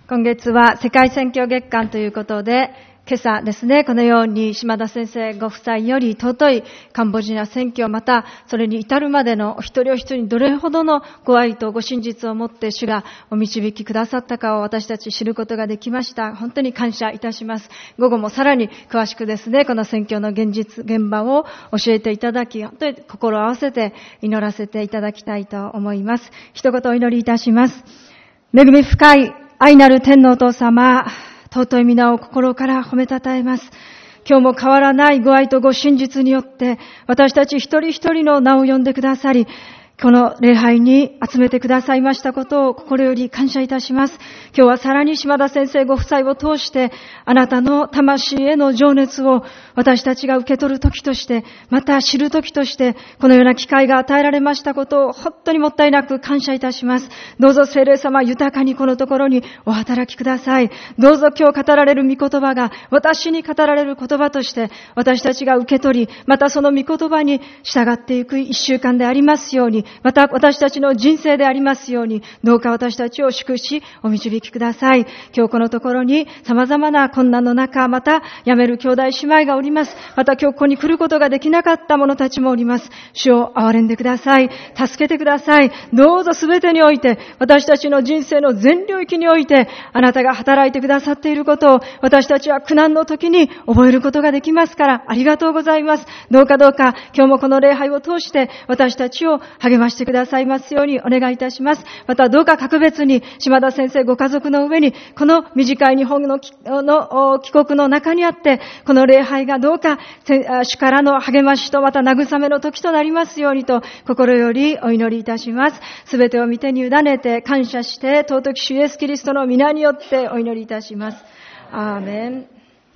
今月は世界宣教月間ということで、今朝ですね、このように島田先生ご夫妻より尊いカンボジア宣教、またそれに至るまでのお一人お一人にどれほどのご愛とご真実をもって主がお導きくださったかを私たち知ることができました。本当に感謝いたします。午後もさらに詳しくですね、この宣教の現場を教えていただき、本当に心を合わせて祈らせていただきたいと思います。一言お祈りいたします。恵み深い愛なる天のお父様、尊い皆を心から褒めたたえます。今日も変わらないご愛とご真実によって私たち一人一人の名を呼んでくださり、この礼拝に集めてくださいましたことを心より感謝いたします。今日はさらに島田先生ご夫妻を通してあなたの魂への情熱を私たちが受け取る時として、また知る時としてこのような機会が与えられましたことを本当にもったいなく感謝いたします。どうぞ聖霊様豊かにこのところにお働きください。どうぞ今日語られる御言葉が私に語られる言葉として私たちが受け取り、またその御言葉に従っていく一週間でありますように、また私たちの人生でありますように、どうか私たちを祝しお導きください。今日このところに様々な困難の中、また辞める兄弟姉妹がおります。また今日ここに来ることができなかった者たちもおります。主を憐れんでください。助けてください。どうぞすべてにおいて、私たちの人生の全領域において、あなたが働いてくださっていることを私たちは苦難の時に覚えることができますから、ありがとうございます。どうか今日もこの礼拝を通して私たちを励ましてくださいますようにお願いいたします。またどうか格別に島田先生ご家族の上に、この短い日本の帰国の中にあって、この礼拝がどうか主からの励ましとまた慰めの時となりますようにと心よりお祈りいたします。すべてを御手に委ねて感謝して、尊き主イエスキリストの皆によってお祈りいたします。アーメン。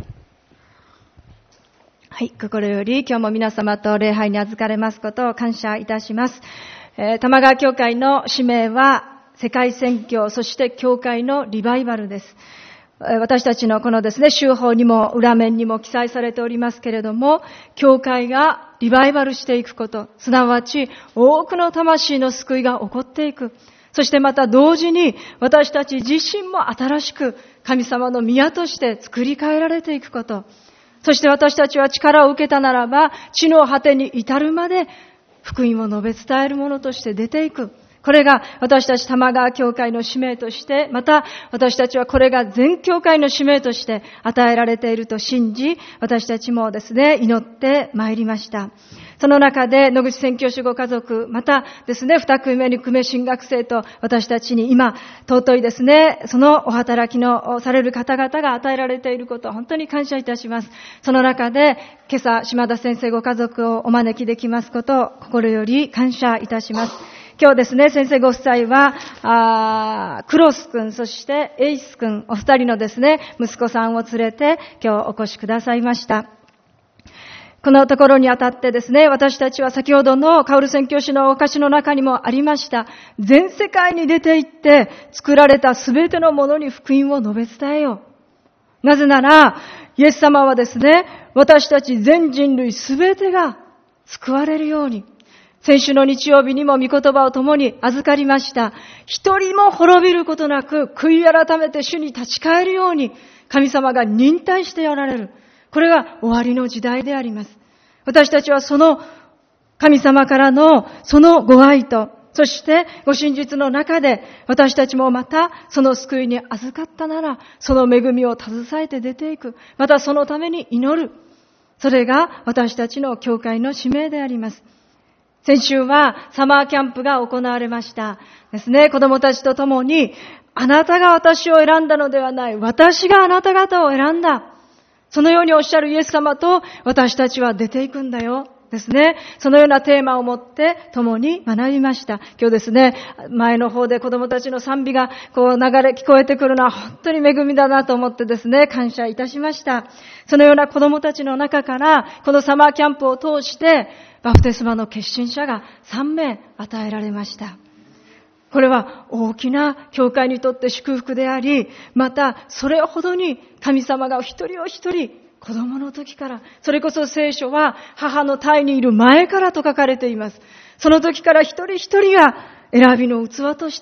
はい、心より今日も皆様と礼拝に預かれますことを感謝いたします。玉川教会の使命は世界宣教、そして教会のリバイバルです。私たちのこのですね、週報にも裏面にも記載されておりますけれども、教会がリバイバルしていくこと、すなわち多くの魂の救いが起こっていく。そしてまた同時に私たち自身も新しく神様の宮として作り変えられていくこと。そして私たちは力を受けたならば、地の果てに至るまで福音を述べ伝えるものとして出ていく。これが私たち玉川教会の使命として、また私たちはこれが全教会の使命として与えられていると信じ、私たちもですね、祈ってまいりました。その中で野口宣教師ご家族、またですね、二組目に組新学生と私たちに今尊いですね、そのお働きのされる方々が与えられていることを本当に感謝いたします。その中で今朝島田先生ご家族をお招きできますことを心より感謝いたします。今日ですね、先生ご夫妻はクロス君、そしてエイス君、お二人のですね、息子さんを連れて今日お越しくださいました。このところにあたってですね、私たちは先ほどのカオル宣教師のお歌詞の中にもありました、全世界に出て行って作られたすべてのものに福音を述べ伝えよう。なぜならイエス様はですね、私たち全人類すべてが救われるように、先週の日曜日にも御言葉を共に預かりました。一人も滅びることなく悔い改めて主に立ち返るように神様が忍耐しておられる。これが終わりの時代であります。私たちはその神様からのそのご愛と、そしてご真実の中で私たちもまたその救いに預かったなら、その恵みを携えて出ていく。またそのために祈る。それが私たちの教会の使命であります。先週はサマーキャンプが行われましたですね。子供たちと共に、あなたが私を選んだのではない、私があなた方を選んだ。そのようにおっしゃるイエス様と私たちは出ていくんだよ。ですね。そのようなテーマを持って共に学びました。今日ですね、前の方で子供たちの賛美がこう流れ聞こえてくるのは本当に恵みだなと思ってですね、感謝いたしました。そのような子供たちの中から、このサマーキャンプを通してバプテスマの決心者が3名与えられました。これは大きな教会にとって祝福であり、またそれほどに神様がお一人お一人子供の時から、それこそ聖書は母の胎にいる前からと書かれています。その時から一人一人が選びの器として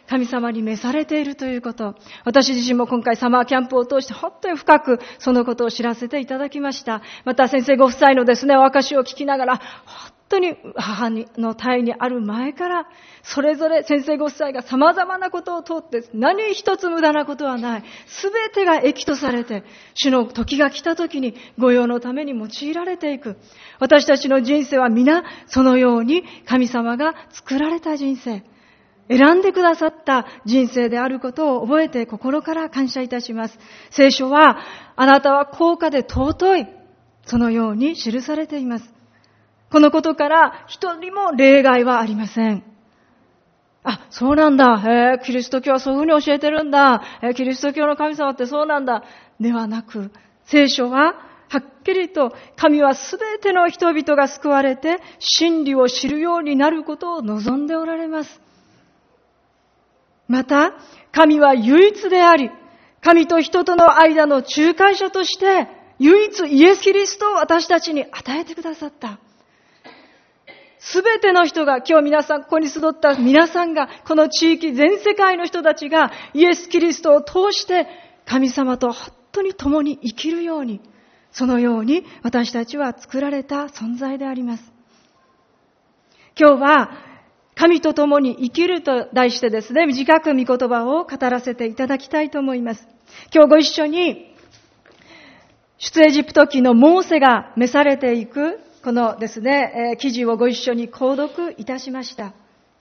神様に召されているということ、私自身も今回サマーキャンプを通して本当に深くそのことを知らせていただきました。また先生ご夫妻のですね、お証を聞きながら、本当に母の胎にある前から、それぞれ先生ご夫妻が様々なことを通って、何一つ無駄なことはない。すべてが益とされて、主の時が来た時に御用のために用いられていく。私たちの人生は皆そのように神様が作られた人生、選んでくださった人生であることを覚えて心から感謝いたします。聖書は、あなたは高価で尊い、そのように記されています。このことから一人も例外はありません。あ、そうなんだ。キリスト教はそういうふうに教えてるんだ。キリスト教の神様ってそうなんだ。ではなく、聖書ははっきりと神はすべての人々が救われて真理を知るようになることを望んでおられます。また、神は唯一であり、神と人との間の仲介者として、唯一イエス・キリストを私たちに与えてくださった。すべての人が、今日皆さん、ここに集った皆さんが、この地域全世界の人たちが、イエス・キリストを通して、神様と本当に共に生きるように、そのように私たちは作られた存在であります。今日は、神と共に生きると題してですね、短く御言葉を語らせていただきたいと思います。今日ご一緒に、出エジプト記のモーセが召されていく、このですね、記事をご一緒に購読いたしました。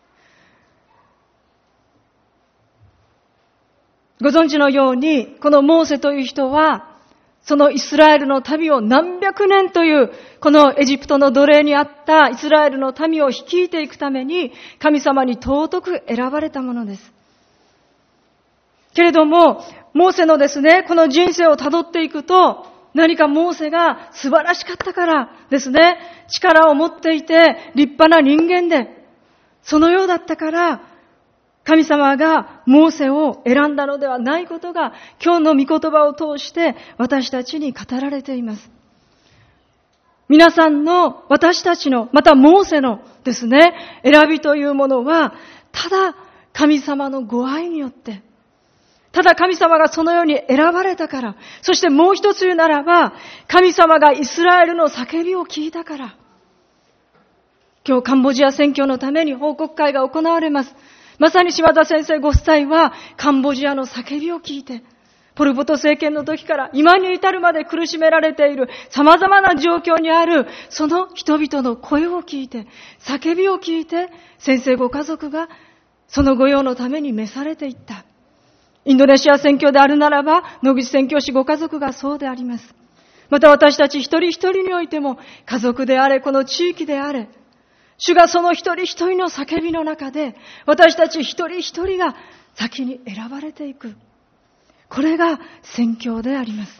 ご存知のように、このモーセという人は、そのイスラエルの民を何百年という、このエジプトの奴隷にあったイスラエルの民を率いていくために、神様に尊く選ばれたものです。けれども、モーセのですね、この人生をたどっていくと、何かモーセが素晴らしかったからですね、力を持っていて立派な人間で、そのようだったから、神様がモーセを選んだのではないことが今日の御言葉を通して私たちに語られています。皆さんの、私たちの、またモーセのですね、選びというものはただ神様のご愛によって、ただ神様がそのように選ばれたから、そしてもう一つ言うならば、神様がイスラエルの叫びを聞いたから。今日カンボジア選挙のために報告会が行われます。まさに島田先生ご夫妻はカンボジアの叫びを聞いて、ポル・ポト政権の時から今に至るまで苦しめられている様々な状況にあるその人々の声を聞いて、叫びを聞いて、先生ご家族がその御用のために召されていった。インドネシア選挙であるならば、野口宣教師ご家族がそうであります。また私たち一人一人においても、家族であれ、この地域であれ、主がその一人一人の叫びの中で、私たち一人一人が先に選ばれていく。これが宣教であります。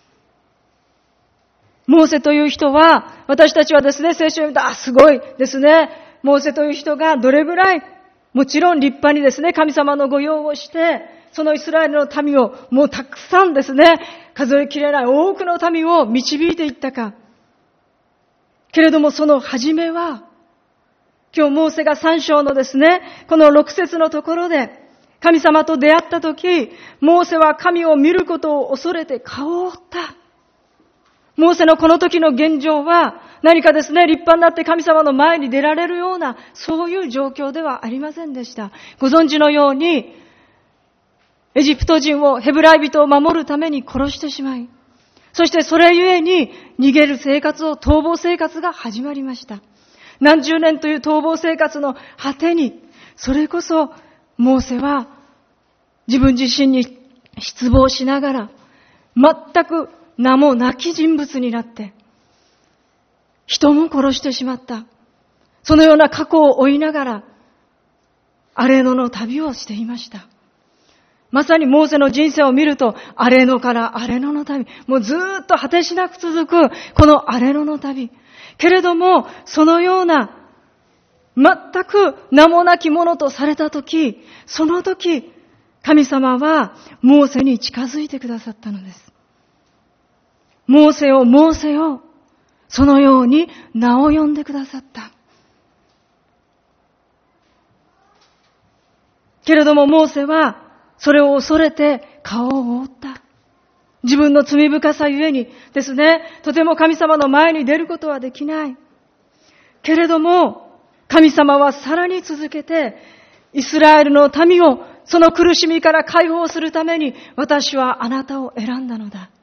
モーセという人は、私たちはですね、聖書を読むと、すごいですね。モーセという人がどれぐらい、もちろん立派にですね、神様の御用をして、そのイスラエルの民をもうたくさんですね、数えきれない多くの民を導いていったか。けれどもその初めは、今日モーセが3章のですね、この6節のところで、神様と出会ったとき、モーセは神を見ることを恐れて顔を覆った。モーセのこの時の現状は、何かですね、立派になって神様の前に出られるような、そういう状況ではありませんでした。ご存知のように、エジプト人を、ヘブライ人を守るために殺してしまい、そしてそれゆえに逃げる生活を、逃亡生活が始まりました。何十年という逃亡生活の果てに、それこそモーセは自分自身に失望しながら、全く名もなき人物になって、人も殺してしまった。そのような過去を追いながら、アレノの旅をしていました。まさにモーセの人生を見ると、アレノからアレノの旅、もうずーっと果てしなく続く、このアレノの旅。けれども、そのような、全く名もなきものとされたとき、その時、神様はモーセに近づいてくださったのです。モーセよ、モーセよ、そのように名を呼んでくださった。 けれどもモーセはそれを恐れて顔を覆った。自分の罪深さゆえにですね、とても神様の前に出ることはできない。けれども神様はさらに続けて、イスラエルの民をその苦しみから解放するために、私はあなたを選んだのだ。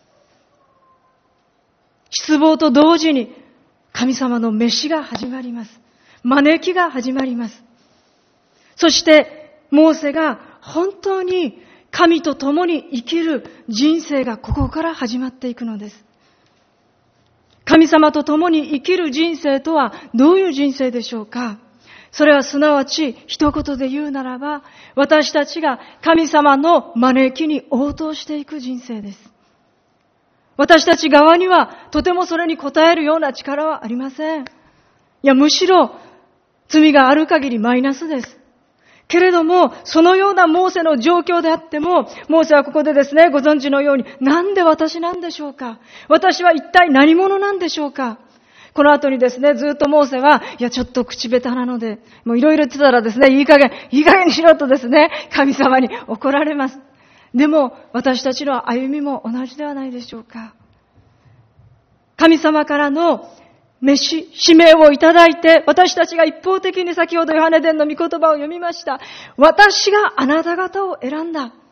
失望と同時に神様の召しが始まります。招きが始まります。そしてモーセが本当に神と共に生きる人生がここから始まっていくのです。神様と共に生きる人生とはどういう人生でしょうか。それはすなわち一言で言うならば、私たちが神様の招きに応答していく人生です。私たち側にはとてもそれに応えるような力はありません。いや、むしろ罪がある限りマイナスです。けれども、そのようなモーセの状況であっても、モーセはここでですね、ご存知のように、なんで私なんでしょうか？私は一体何者なんでしょうか？この後にですね、ずっとモーセは、いや、ちょっと口下手なので、もういろいろ言ってたらですね、いい加減にしろとですね、神様に怒られます。でも、私たちの歩みも同じではないでしょうか。神様からの使命をいただいて、私たちが一方的に先ほどヨハネ伝の御言葉を読みました。私があなた方を選んだ。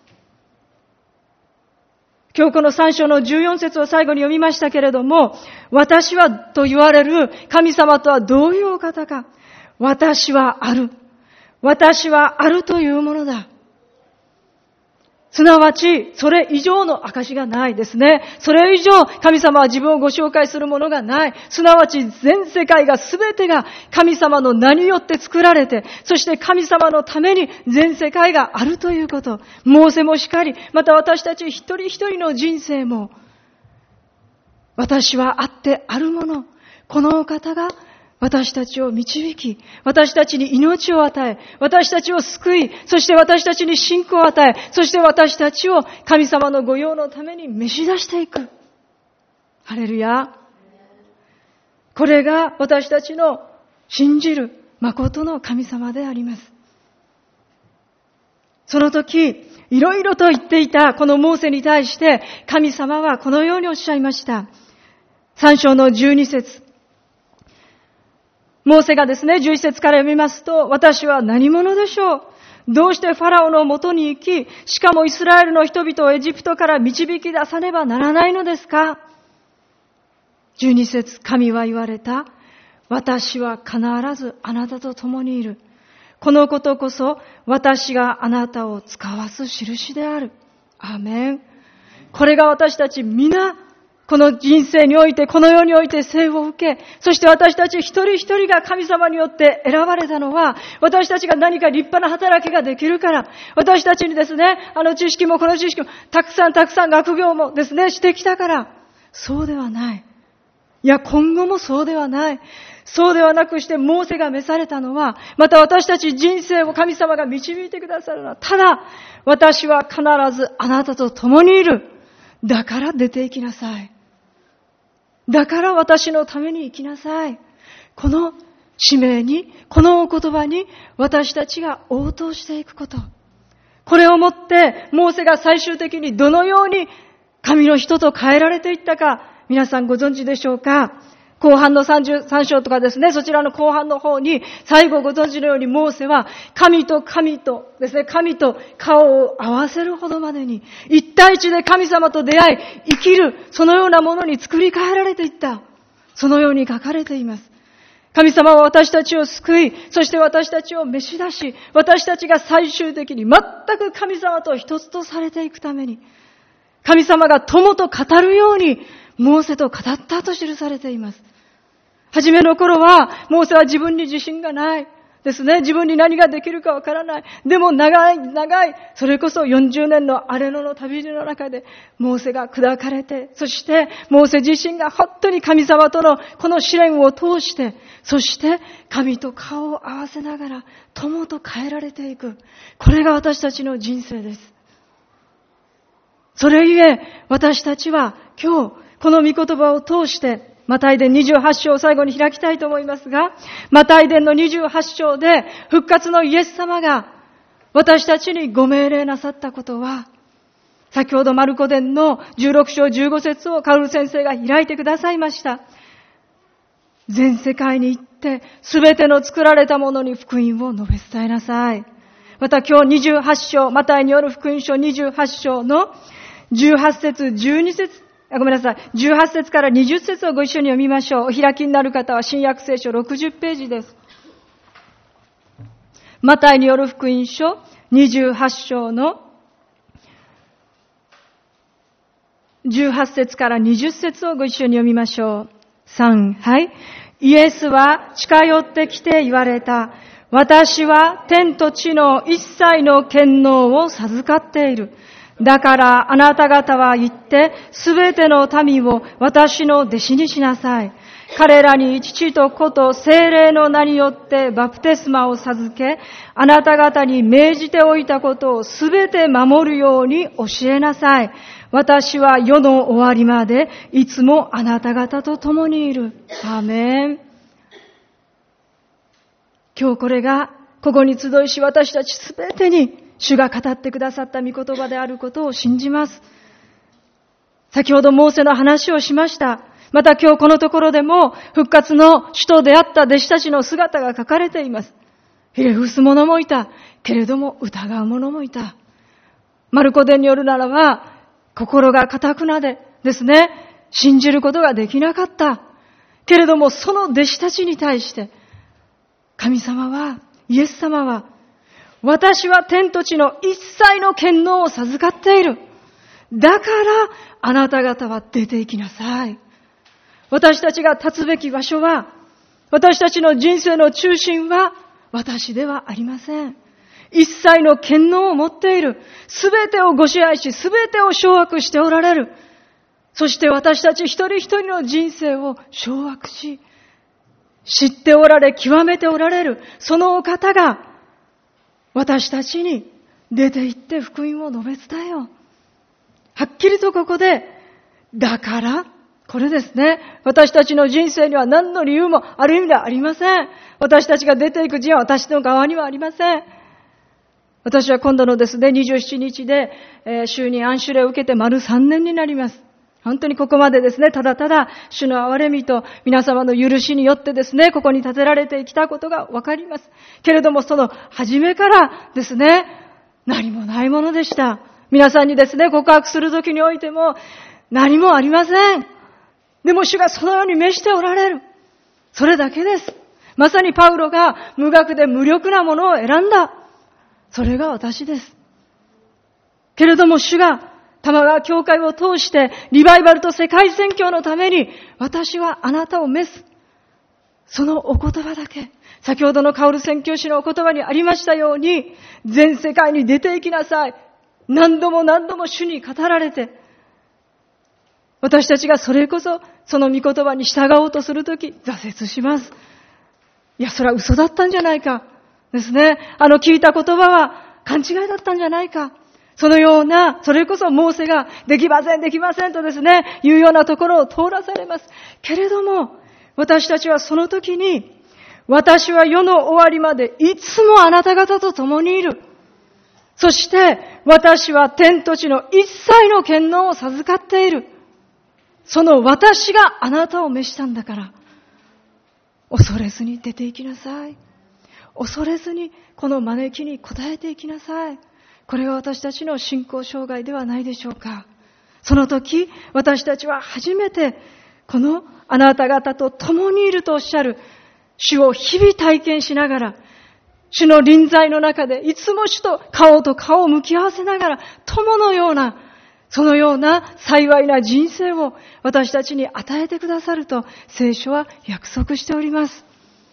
今日この3章の14節を最後に読みましたけれども、私はと言われる神様とはどういうお方か。私はある。私はあるというものだ。すなわち、それ以上の証がないですね。それ以上、神様は自分をご紹介するものがない。すなわち、全世界が全てが神様の名によって作られて、そして神様のために全世界があるということ。モーセもしかり、また私たち一人一人の人生も、私はあってあるもの。このお方が、私たちを導き、私たちに命を与え、私たちを救い、そして私たちに信仰を与え、そして私たちを神様の御用のために召し出していく。ハレルヤ。これが私たちの信じる誠の神様であります。その時、いろいろと言っていたこのモーセに対して、神様はこのようにおっしゃいました。3章の12節。モーセがですね、11節から読みますと、私は何者でしょう？どうしてファラオのもとに行き、しかもイスラエルの人々をエジプトから導き出さねばならないのですか？12節、神は言われた。私は必ずあなたと共にいる。このことこそ私があなたを使わす印である。アーメン。これが私たち皆、この人生において、この世において生を受け、そして私たち一人一人が神様によって選ばれたのは、私たちが何か立派な働きができるから、私たちにですね、知識もこの知識も、たくさん学業もですね、してきたから、そうではない。いや、今後もそうではない。そうではなくして、モーセが召されたのは、また私たち人生を神様が導いてくださるのは、ただ、私は必ずあなたと共にいる。だから出て行きなさい。だから私のために生きなさい。この使命に、このお言葉に私たちが応答していくこと。これをもって、モーセが最終的にどのように神の人と変えられていったか、皆さんご存知でしょうか？後半の33章とかですね、そちらの後半の方に、最後ご存知のようにモーセは、神とですね、神と顔を合わせるほどまでに、一対一で神様と出会い、生きる、そのようなものに作り変えられていった。そのように書かれています。神様は私たちを救い、そして私たちを召し出し、私たちが最終的に全く神様と一つとされていくために、神様が友と語るように、モーセと語ったと記されています。はじめの頃は、モーセは自分に自信がない。ですね。自分に何ができるかわからない。でも長い、それこそ40年の荒野の旅路の中で、モーセが砕かれて、そして、モーセ自身が本当に神様とのこの試練を通して、そして、神と顔を合わせながら、友と変えられていく。これが私たちの人生です。それゆえ、私たちは今日、この御言葉を通して、マタイ伝28章を最後に開きたいと思いますが、マタイ伝の28章で復活のイエス様が私たちにご命令なさったことは、先ほどマルコ伝の16章15節をカウル先生が開いてくださいました。全世界に行って、すべての作られたものに福音を述べ伝えなさい。また今日28章、マタイによる福音書28章の18節、12節、18節から20節をご一緒に読みましょう。お開きになる方は新約聖書60ページです。マタイによる福音書28章の18節から20節をご一緒に読みましょう。3、はい。イエスは近寄ってきて言われた。私は天と地の一切の権能を授かっている。だからあなた方は行ってすべての民を私の弟子にしなさい。彼らに父と子と聖霊の名によってバプテスマを授け、あなた方に命じておいたことをすべて守るように教えなさい。私は世の終わりまでいつもあなた方と共にいる。アーメン。今日これがここに集いし私たちすべてに主が語ってくださった御言葉であることを信じます。先ほどモーセの話をしました。また今日このところでも復活の主と出会った弟子たちの姿が書かれています。ひれ伏す者もいた。けれども疑う者もいた。マルコ伝によるならば、心が堅くなでですね、信じることができなかった。けれどもその弟子たちに対して、神様は、イエス様は、私は天と地の一切の権能を授かっている。だからあなた方は出て行きなさい。私たちが立つべき場所は、私たちの人生の中心は私ではありません。一切の権能を持っている。すべてをご支配し、すべてを掌握しておられる。そして私たち一人一人の人生を掌握し、知っておられ、極めておられる。そのお方が私たちに出て行って福音を述べ伝えよう。はっきりとここで、だから、これですね。私たちの人生には何の理由もある意味ではありません。私たちが出ていく人は私の側にはありません。私は今度のですね、27日で、就任安守令を受けて丸3年になります。本当にここまでですね、ただただ主の憐れみと皆様の許しによってですね、ここに立てられてきたことがわかります。けれどもその初めからですね、何もないものでした。皆さんにですね、告白するときにおいても何もありません。でも主がそのように召しておられる。それだけです。まさにパウロが無学で無力なものを選んだ。それが私です。けれども主が玉川教会を通してリバイバルと世界宣教のために私はあなたを召す。そのお言葉だけ。先ほどのカオル宣教師のお言葉にありましたように、全世界に出て行きなさい。何度も何度も主に語られて、私たちがそれこそその御言葉に従おうとするとき挫折します。いや、それは嘘だったんじゃないか。ですね。聞いた言葉は勘違いだったんじゃないか。そのような、それこそモーセができません、できませんとですね、いうようなところを通らされます。けれども、私たちはその時に、私は世の終わりまでいつもあなた方と共にいる。そして、私は天と地の一切の権能を授かっている。その私があなたを召したんだから、恐れずに出て行きなさい。恐れずにこの招きに応えていきなさい。これが私たちの信仰障害ではないでしょうか。その時、私たちは初めてこのあなた方と共にいるとおっしゃる主を日々体験しながら、主の臨在の中でいつも主と顔と顔を向き合わせながら、友のような、そのような幸いな人生を私たちに与えてくださると聖書は約束しております。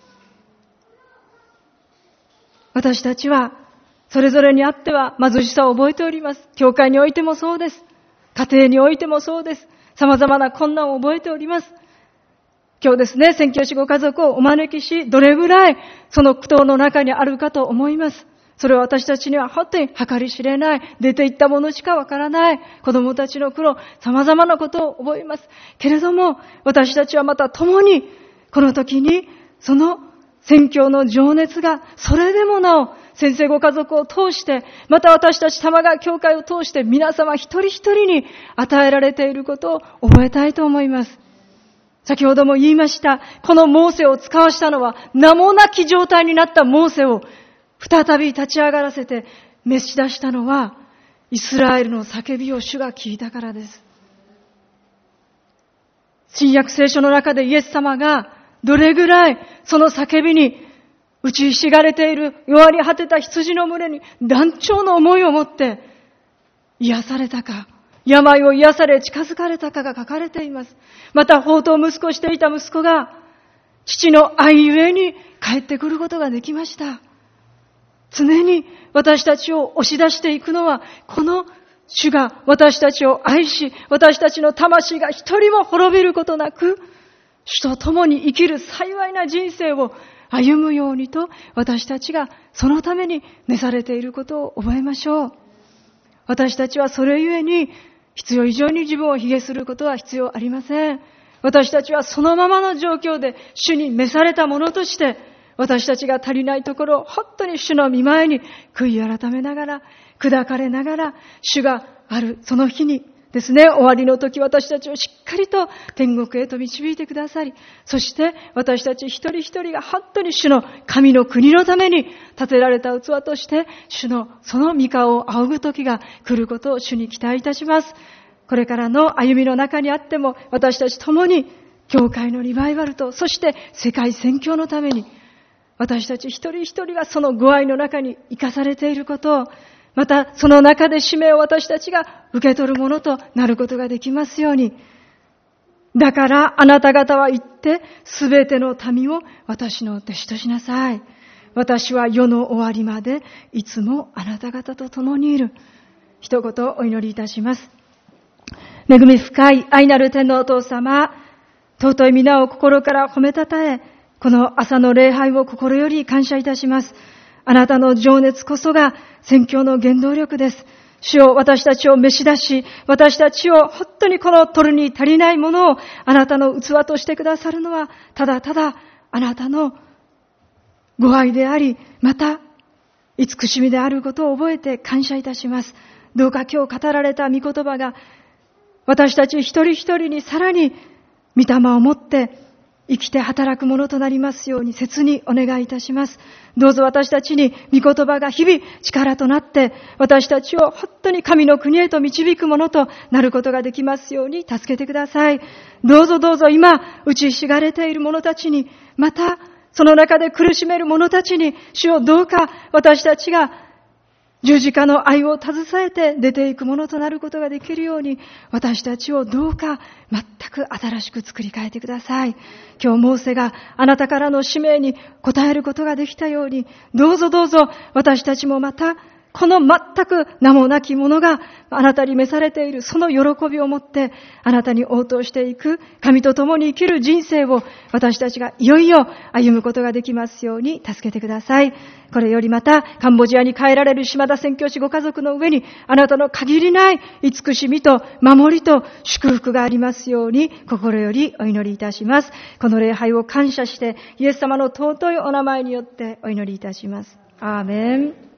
私たちはそれぞれにあっては貧しさを覚えております。教会においてもそうです。家庭においてもそうです。様々な困難を覚えております。今日ですね、宣教師ご家族をお招きし、どれぐらいその苦闘の中にあるかと思います。それは私たちには本当に計り知れない、出ていったものしかわからない、子供たちの苦労、様々なことを覚えます。けれども、私たちはまた共に、この時に、その宣教の情熱が、それでもなお、 先生ご家族を通して、また私たち玉川教会を通して皆様一人一人に与えられていることを覚えたいと思います。先ほども言いました。このモーセを使わしたのは、名もなき状態になったモーセを再び立ち上がらせて召し出したのは、イスラエルの叫びを主が聞いたからです。新約聖書の中でイエス様がどれぐらいその叫びに打ちひしがれている弱り果てた羊の群れに断腸の思いを持って癒されたか、病を癒され近づかれたかが書かれています。また放蕩息子していた息子が父の愛ゆえに帰ってくることができました。常に私たちを押し出していくのは、この主が私たちを愛し、私たちの魂が一人も滅びることなく、主と共に生きる幸いな人生を歩むようにと、私たちがそのために召されていることを覚えましょう。私たちはそれゆえに必要以上に自分を卑下することは必要ありません。私たちはそのままの状況で主に召されたものとして、私たちが足りないところを本当に主の御前に悔い改めながら、砕かれながら、主があるその日にですね、終わりの時私たちをしっかりと天国へと導いてくださり、そして私たち一人一人が本当に主の神の国のために建てられた器として、主のその御顔を仰ぐ時が来ることを主に期待いたします。これからの歩みの中にあっても、私たち共に教会のリバイバルと、そして世界宣教のために、私たち一人一人がそのご愛の中に生かされていることを、またその中で使命を私たちが受け取るものとなることができますように。だからあなた方は言って、すべての民を私の弟子としなさい。私は世の終わりまでいつもあなた方と共にいる。一言お祈りいたします。恵み深い愛なる天のお父様、尊い皆を心から褒めたたえ、この朝の礼拝を心より感謝いたします。あなたの情熱こそが宣教の原動力です。主よ、私たちを召し出し、私たちを本当にこの取るに足りないものをあなたの器としてくださるのは、ただただあなたのご愛であり、また慈しみであることを覚えて感謝いたします。どうか今日語られた御言葉が、私たち一人一人にさらに御霊を持って生きて働くものとなりますように切にお願いいたします。どうぞ私たちに御言葉が日々力となって、私たちを本当に神の国へと導くものとなることができますように助けてください。どうぞどうぞ今打ちひしがれている者たちに、またその中で苦しめる者たちに、主よ、どうか私たちが十字架の愛を携えて出ていくものとなることができるように、私たちをどうか全く新しく作り変えてください。今日モーセがあなたからの使命に応えることができたように、どうぞどうぞ私たちもまたこの全く名もなきものがあなたに召されているその喜びを持ってあなたに応答していく神と共に生きる人生を私たちがいよいよ歩むことができますように助けてください。これよりまたカンボジアに帰られる島田宣教師ご家族の上にあなたの限りない慈しみと守りと祝福がありますように心よりお祈りいたします。この礼拝を感謝してイエス様の尊いお名前によってお祈りいたします。アーメン。